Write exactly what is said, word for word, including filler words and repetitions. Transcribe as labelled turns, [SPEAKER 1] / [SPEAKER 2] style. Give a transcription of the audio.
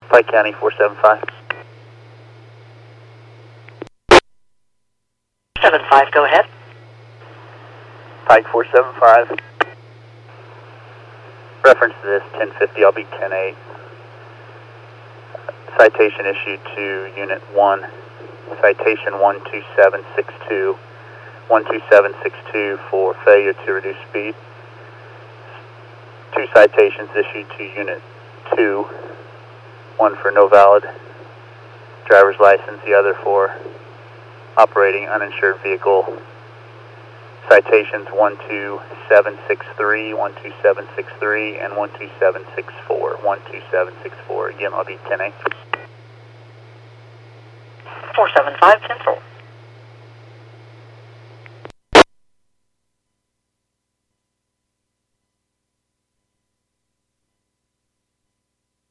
[SPEAKER 1] Pike County four seven five.
[SPEAKER 2] seven five, go ahead.
[SPEAKER 1] Pike four seven five. Reference to this ten fifty, I'll be ten eight. Citation issued to Unit one. Citation one two seven six two. one two seven six two for failure to reduce speed. Two citations issued to Unit two. One for no valid driver's license, the other for operating uninsured vehicle. Citations one two seven six three, one two seven six three, and one two seven six four. one two seven six four. Again, I'll be ten eight.
[SPEAKER 2] four seven five, Central.